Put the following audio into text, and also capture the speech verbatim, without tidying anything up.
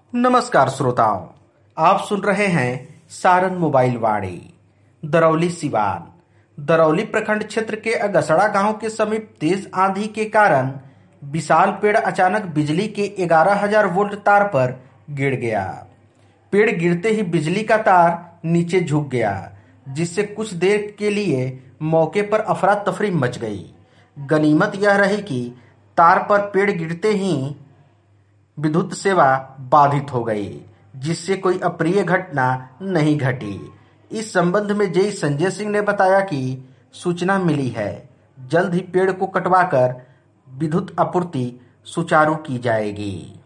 नमस्कार श्रोताओं, आप सुन रहे हैं सारण मोबाइल वाणी। दरौली सिवान दरौली प्रखंड क्षेत्र के अगसड़ा गांव के समीप तेज आंधी के कारण विशाल पेड़ अचानक बिजली के ग्यारह हज़ार वोल्ट तार पर गिर गया। पेड़ गिरते ही बिजली का तार नीचे झुक गया, जिससे कुछ देर के लिए मौके पर अफरा तफरी मच गई। गनीमत यह रही कि तार पर पेड़ गिरते ही विद्युत सेवा बाधित हो गई, जिससे कोई अप्रिय घटना नहीं घटी। इस संबंध में जेई संजय सिंह ने बताया कि सूचना मिली है, जल्द ही पेड़ को कटवाकर विद्युत आपूर्ति सुचारू की जाएगी।